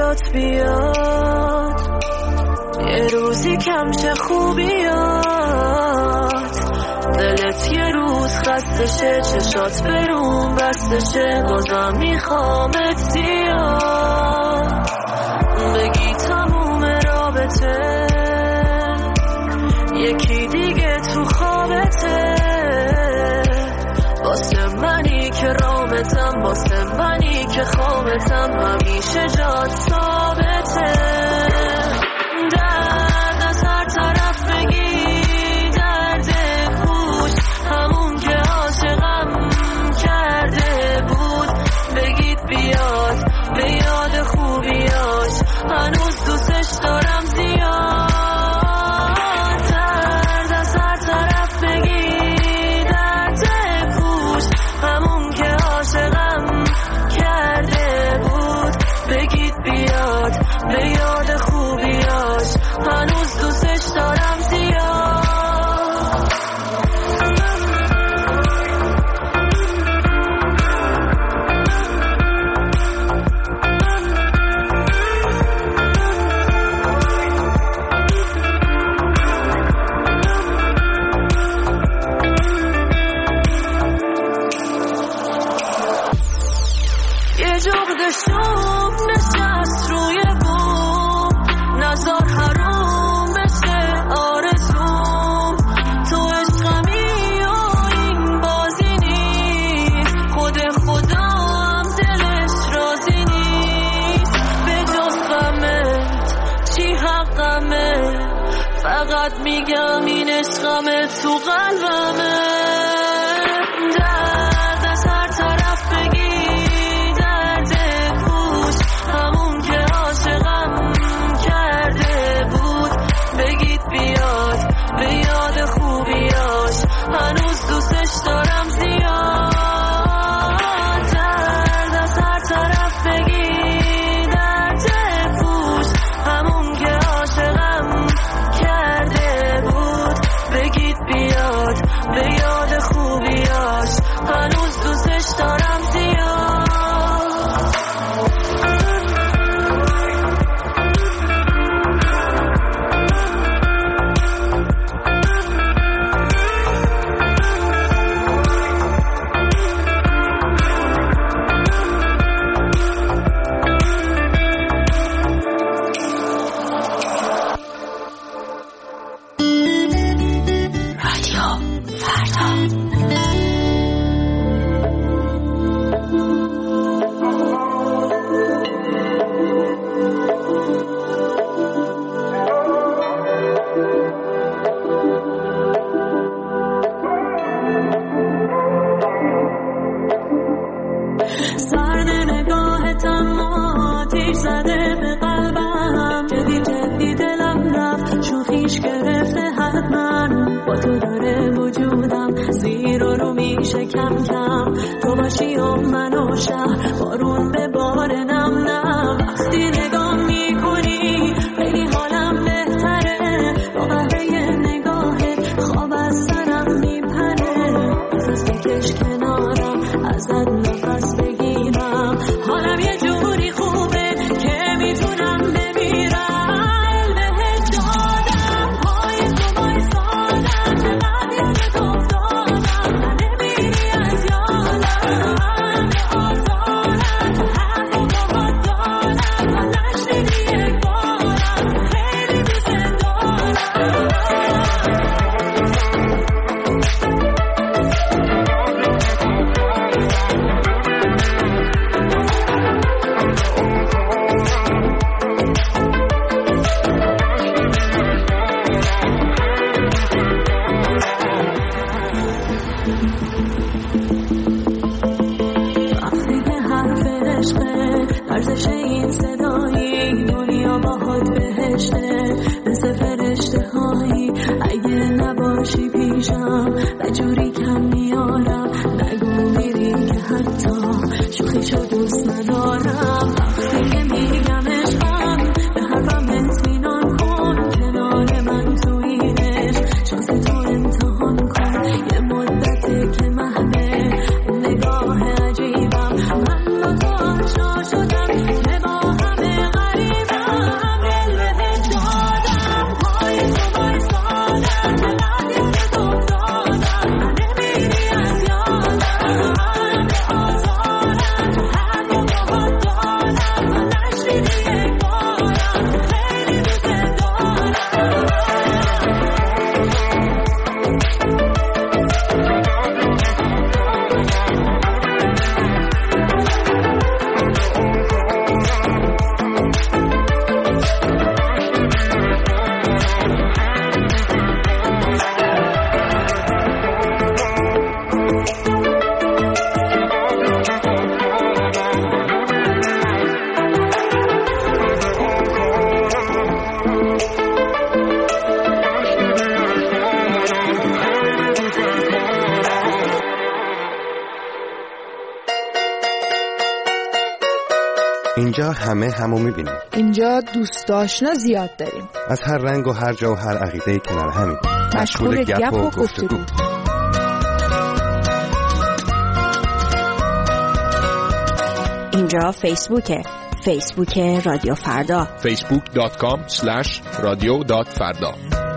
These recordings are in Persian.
یادت بیاد یه روزی کم چه خوبیات، دلت یه روز خسته شه، چشات برون بسته شه، بازم میخوامت زیاد بگی تموم رابطه یکی دیگه تو خوابته، واسه منی که رامتم، واسه منی که خوابتم، همیشه جات ثابته. درد از هر طرف بگی درد پوش، همون که عاشقم کرده بود بگید بیاد به یاد خوبیاش، هنوز دوستش دارم زیاد. درد از هر طرف بگی درد پوش، همون که عاشقم کرده بود بگید بیاد به یاد خوبیاش، هنوز دوستش دارم زیاد. یه جغد شوم نشست روی بوم، نزار حروم بشه آرزوم، تو عشقمی و این بازی نیست، خود خودم دلش راضی نیست، به جز غمت چی حقمه، فقط میگم این عشقمه تو قلبمه. درد از هر طرف بگی درد پوش، همون که عاشقم کرده بود بگید بیاد به یاد خوبیاش، هنوز دوستش دارم زیاد. درد از هر طرف بگی درد پوش، همون که عاشقم کرده بود بگید بیاد به یاد خوبیاش، هنوز دوستش دارم زیاد. سرد نگاهتم آتیش زده به قلبم، جدی جدی دلم رفت شوخیش گرفته حتما، با تو داره وجودم زیر و رو میشه کم کم، تو باشی و من و شهر بارون به بار نم نم، وقتی نگاه میکنی خیلی حالم بهتره، با بهره نگاهت خواب از سرم میپره، نفس بکش کنارم ازت نفس بگیرم، حالم یه جوری خوبه که میتونم بمیرم، بهت دادم پای تو بایستادم، چقدر یادت افتادم، من نمیری از یادم، من به آزارم، تو حق و باید دارم، من نشنیدی یک بارم، خیلی دوست دارم. وقتی که حرف عشقه ارزش این صدایی، دنیا باهات بهشته مثل فرشته هایی، اگه نباشی پیشم و جوری کم میارم، نگو میری که حتی شوخیشو دوست ندارم، وقتی که میگم عشقم به حرفم اطمینان کن، کنار من تو این عشق شانس تو امتحان کن، یه مدتی که محبه نگاه عجیبم، من با تو آشنا شدم که با همه غریبم. اینجا همه همو میبینیم. اینجا دوست آشنا زیاد داریم. از هر رنگ و هر جا و هر عقیده‌ای کنار همین. مشغول گپ و گفتگو. اینجا فیسبوک رادیو فردا. facebook.com/radio.farda.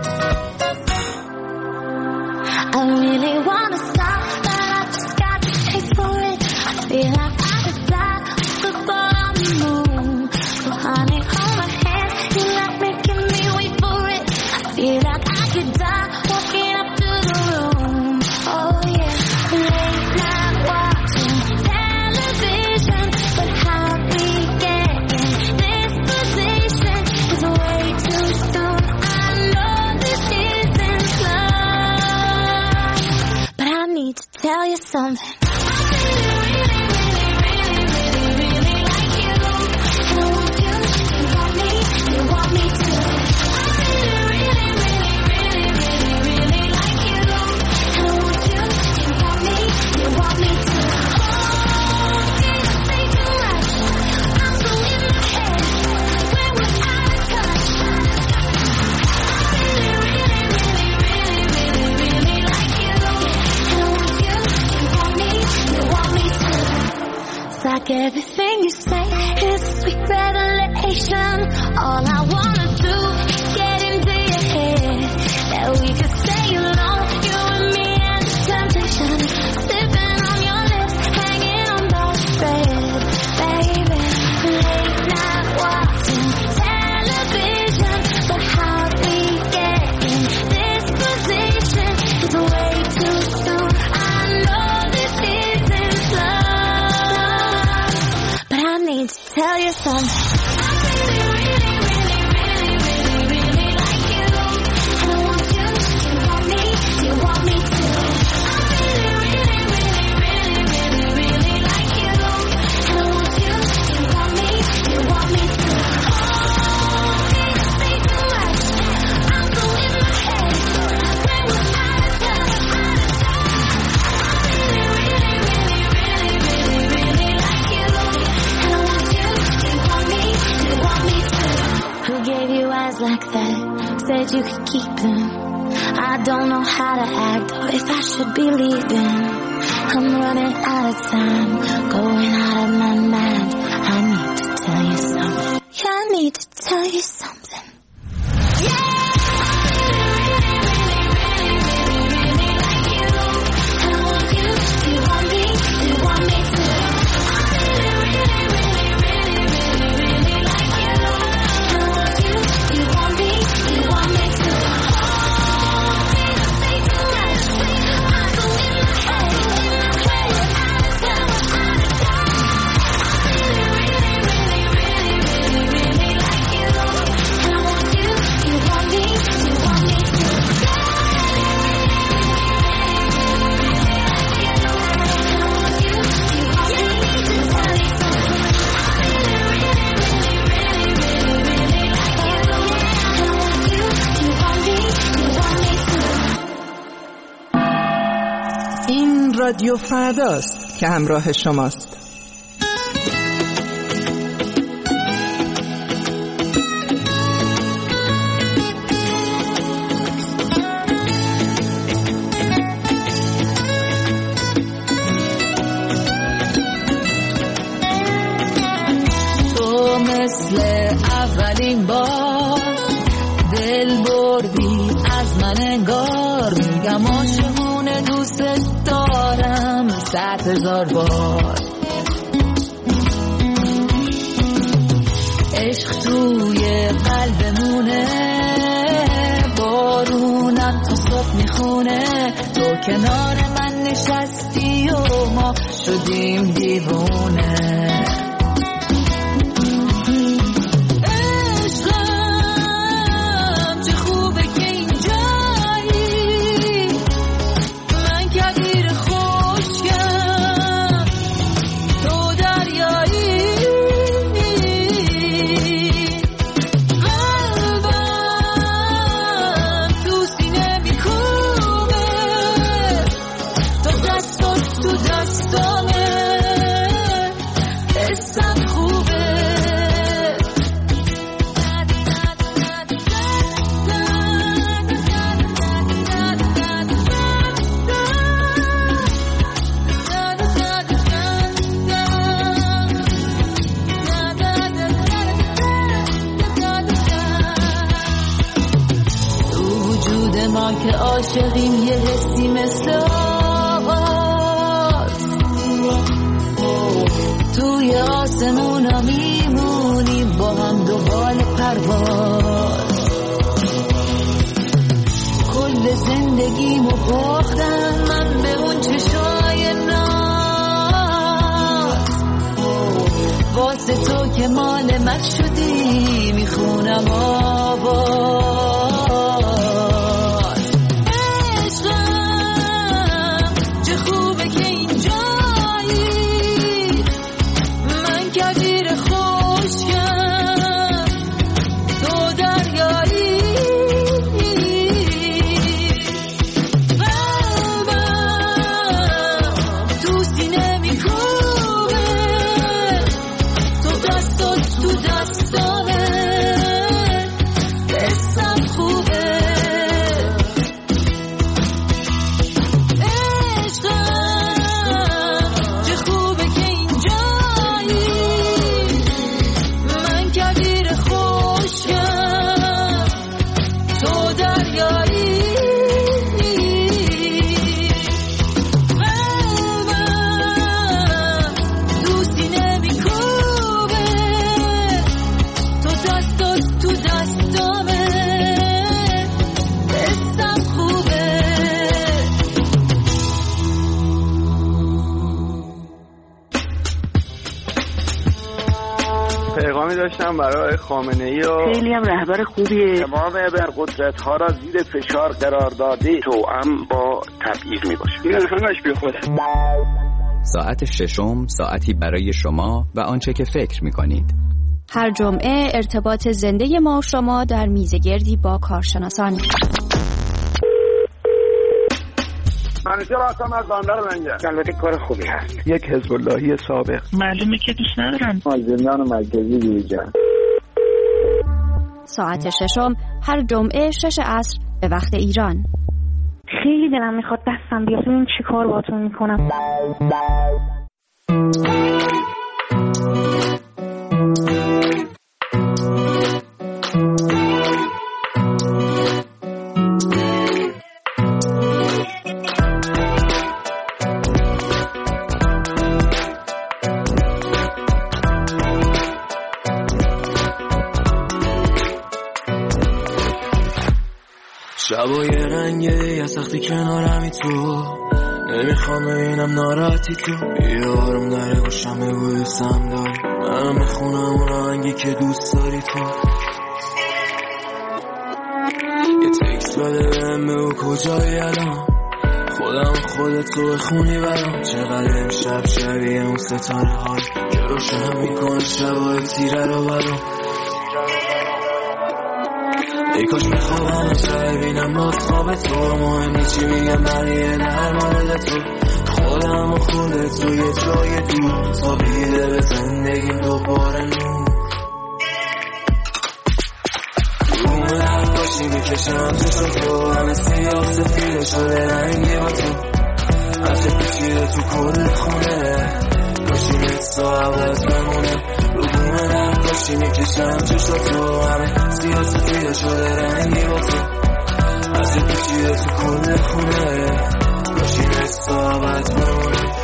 I really wanna stop, but I just got to pay for it. I feel like I could fly the ball on the moon. So honey, hold my hand, you like making me wait for it. I feel like I could die walking up to the room. Oh yeah, late night watching television, but how we get in this position is way too soon. I know this isn't love, but I need to tell you something. Like everything you say is a sweet revelation. All I wanna do is get into your head. That we could stay alone, you and me and the temptation. Sipping on your lips, hanging on by a thread. Baby, late night watching television, but how we get in this position is way too soon. I know this isn't love, but I need to tell you something. I really, really, really, really, really like you. And I want you, you want me, you want me too. I really, really, really, really, really, really like you. And I want you, you want me, you want me too. Oh, can't say too much. I'm so in my head. When we're out of touch, out of touch. I really, really, really, really, really, really like you. And I want you, you want me, you want me too. Who gave you eyes like that? Said you could keep them. I don't know how to act or if I should be leaving. I'm running out of time, going out of my mind. I need to tell you something. Yeah, I need to tell you something. Yeah! رادیو فرداست که همراه شماست. تو مثل اولین بار دل بردی از من انگار، میگم عاشقونه دوست دارم 100,000 بار. عشق توی قلبمونه، بارونم تا صبح میخونه، تو کنار من نشستی و ما شدیم دیوونه. ما که عاشقیم یه حسی مثل آغاز، توی آسمونا میمونیم با هم دوبال پرواز. کل زندگیمو باختم من به اون چشای ناز، واسه تو که مال من شدی میخونم آواز. عشقم چه خوبه که اینجایی، من کبیر خوشگم تو دریایی. داشتم برای خامنه‌ای و خیلی هم رهبر خوبیه، تمام قدرت‌ها را زیر فشار قرار داده، توأم با تبعیض میباشه. این همش بی خوده. ساعت ششم، ساعتی برای شما و آنچه که فکر میکنید. هر جمعه ارتباط زنده ما و شما در میزگردی با کارشناسان. منیجر آسام از بندر منجر. البته کار خوبی هست. یک حزب اللهی سابق. معلومه که دوست ندارن. زندان مرکزی بیرجان. ساعت ششم هر جمعه 6 عصر به وقت ایران. خیلی دلم میخواد دستم بیاد این چی کار باهاتون میکنم. شبای رنگه یا سختی کنارمی تو، نمیخوام ببینم ناراحتی تو. بیارم در گوشم بگو دوستم داری، منم میخونم اون آهنگی که دوست داری تو. یه تکست بده بهم بگو کجایی الان، خودت تو بخونی برام. چقدر امشب شبیه اون ستاره های که روشن میکنه شبای تیره رو برام. ای کاش میخوابم اصلا ببینم باز خواب تو، مهمی چی میگم بقیه در مورد تو. خودم و خودت تو یه جای دور، تا بیده به زندگیم دوباره نور. روم نقاشی میکشم تو تو، همه سیاه سفیده شده رنگی با تو. عطر پیچیده تو کل خونه، کاشی مثل عوض بمونه. روم نقاشی میکشم تو، همه سیاه سفیده شده رنگی با تو. عطر پیچیده تو کل خونه، کاشی مثل عوض بمونه.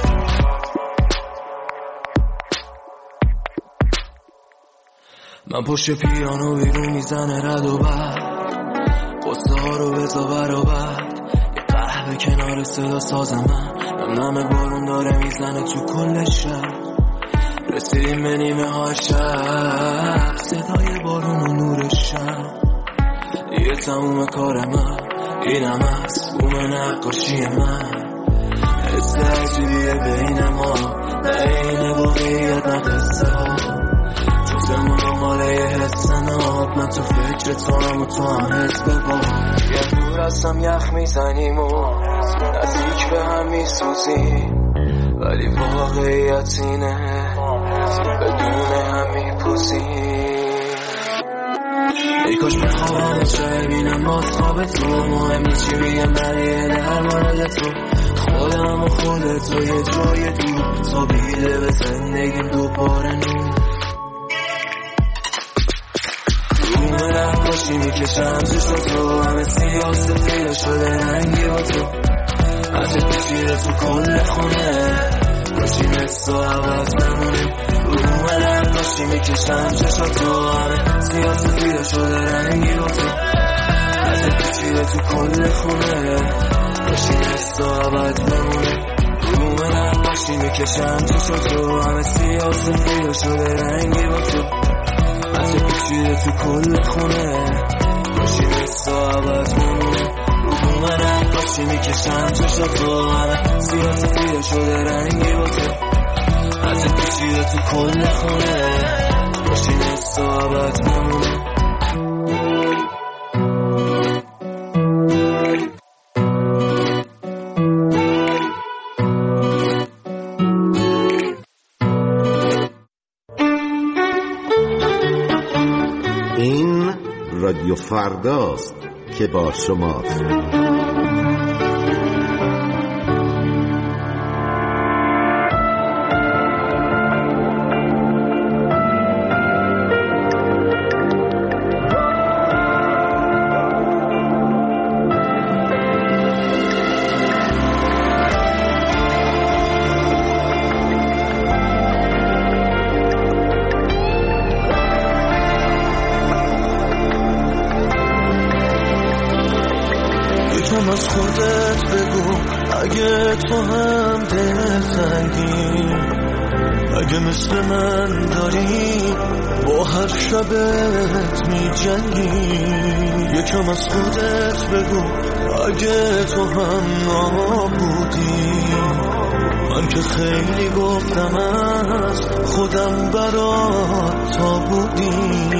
من پشت پیانو بیرون میزنه رد و بر، قصه ها رو بزا برابر. یه قهوه کنار صدا ساز من، نم بارون داره میزنه تو کل شب. رسیدیم به نیمه های شب، صدای بارون و نور شب. دیگه تموم کار من، اینم از بوم نقاشی من. حس عجیبیه بین ما، نه این واقعیت نه قصه ها. جزمون و ماله یه حس ناب، من تو فکر تو هم و تو هم حس ببا. یه دور هستم یخ میزنیم و نزدیک به هم میسوزیم، ولی واقعیت اینه بدون هم میپوزیم. ای کاش بخوابم چه ببینم باز خواب تو، مهمی چی میگم بقیه در مورد تو. خودم و خودت تو یه جای دور، تا بیده به زندگیم دوباره نور. روم نقاشی میکشم چشاتو، همه سیاه سفید شده رنگی با تو، عجب پیچیده تو کل خونه، کاشی مثل و عوض نمونه. رو نقاشی میکشم چشاتو، همه سیاه سفید شده رنگی با تو، عجب پیچیده تو کل خونه، کاشی مثل و عوض نمونه. رو نقاشی میکشم چشاتو، همه سیاه سفید شده رنگی با تو، عجب پیچیده تو کل خونه، کاشی مثل و عوض نمونه. رو نقاشی میکشم چشاتو، همه سیاه سفید شده رنگی با تو، عجب پیچیده تو کل خونه، کاشی مثل و عوض نمونه. رادیو فرداست که با شماست. از خودت بگو اگه تو هم دلتنگی، اگه مثل من داری با هر شبت می جنگی. یکم از خودت بگو اگه تو هم نابودی، من که خیلی گفتم از خودم برات تا بودی.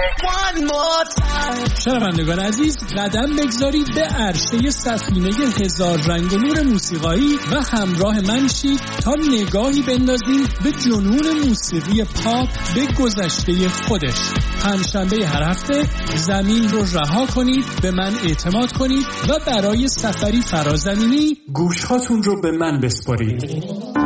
شنوندگان عزیز، قدم بگذارید به عرشه سفینه هزار رنگ و نور موسیقایی و همراه من شید تا نگاهی بندازیم به جنون موسیقی پاپ به گذشته خودش. پنجشنبه هر هفته زمین رو رها کنید، به من اعتماد کنید و برای سفری فرازمینی گوشهاتون رو به من بسپارید.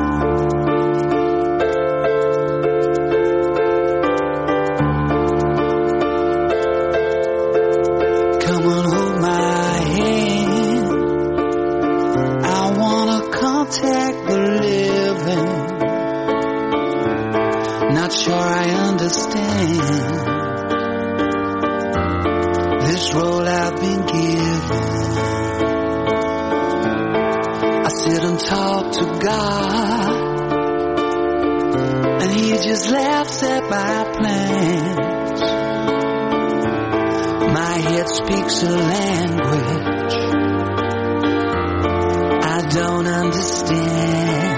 Speaks a language I don't understand.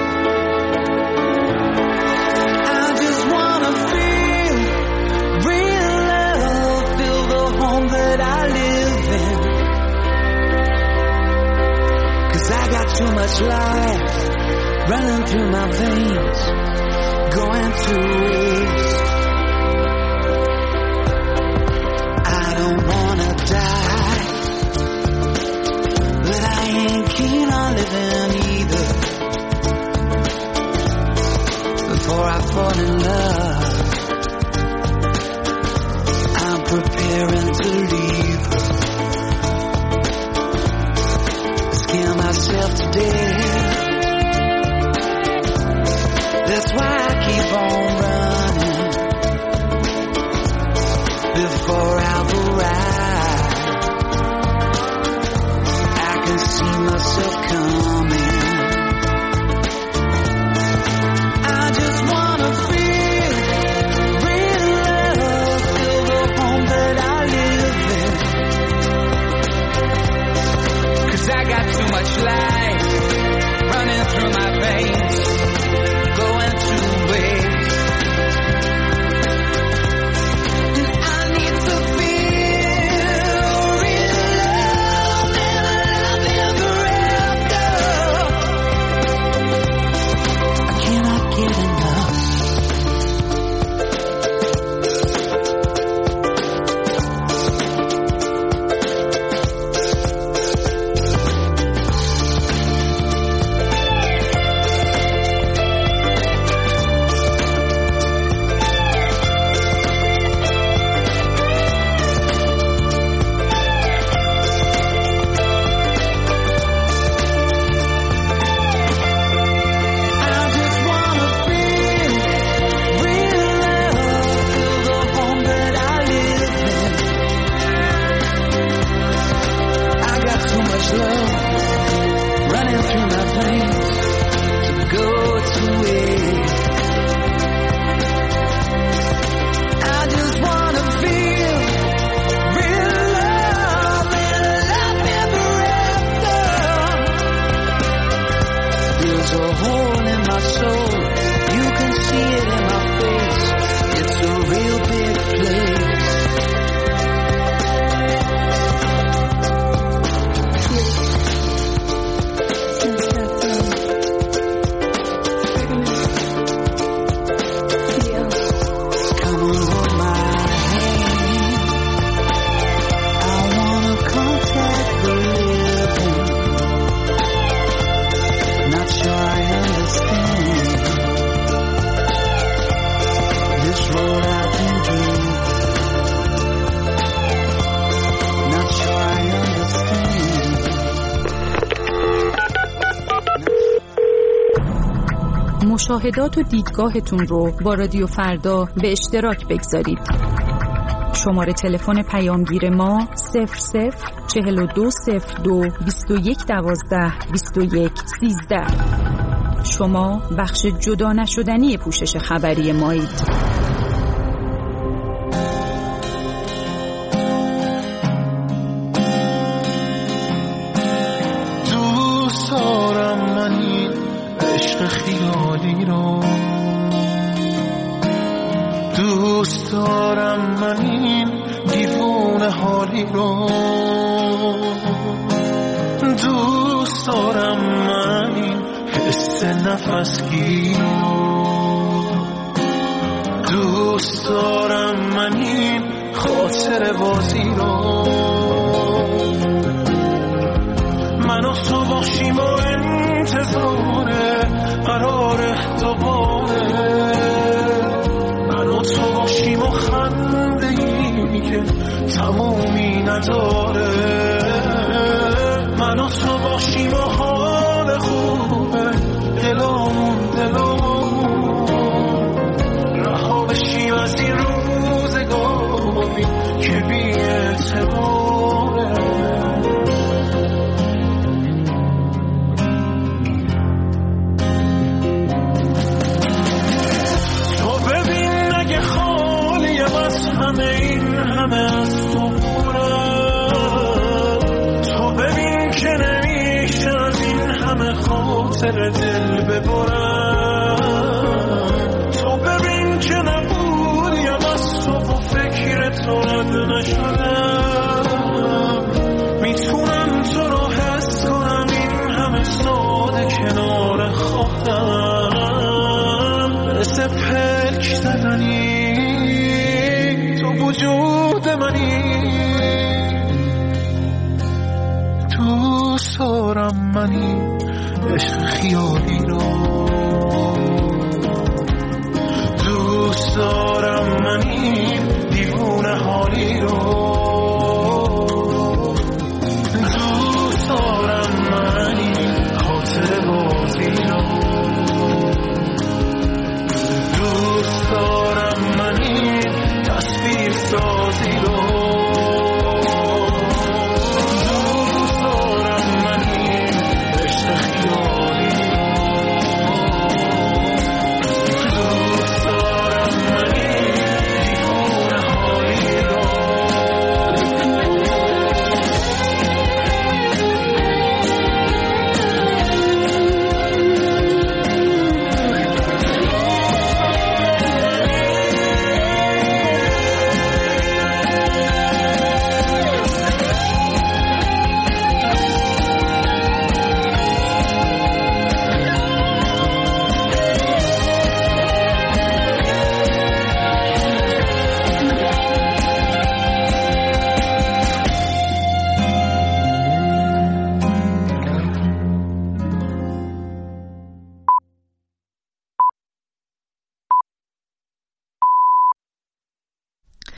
I just wanna feel real love, feel the home that I live in. 'Cause I got too much life running through my veins, going to waste. Keen on living either. Before I fall in love, I'm preparing to leave her. Scare myself to death. That's why I keep on running. Before I've arrived, see myself coming. I just wanna feel real love, feel the home that I live in. 'Cause I got too much life running through my veins, going to waste. مشاهدات و دیدگاهتون رو با رادیو فردا به اشتراک بگذارید. شماره تلفن پیامگیر ما 00420221122113. شما بخش جدا نشدنی پوشش خبری مایید. دوست دارم من این عشق خیالی رو، دوست دارم من این دیوونه حالی رو. دوست دارم من این حس نفسگیر رو. دوست دارم من این خاطر بازی رو. من و تو باشیم و انتظاره قراره دوباره. من و تو باشیم و خنده ای که تمومی نداره. من و تو باشیم و حال خوبه دلامون رها بشیم از این روزگاری که بی اعتباره. تو ببین اگه خالیم از همه این همه از تو خاطر دل ببرم. تو ببین که نبودیم از تو و فکر تو رد نشدم. میتونم تو رو حس کنم این همه ساده کنار خودم. مثل پلک زدنی تو وجود منی. دوست دارم منی عشق خیالی رو. دوست دارم من این دیوونه حالی رو.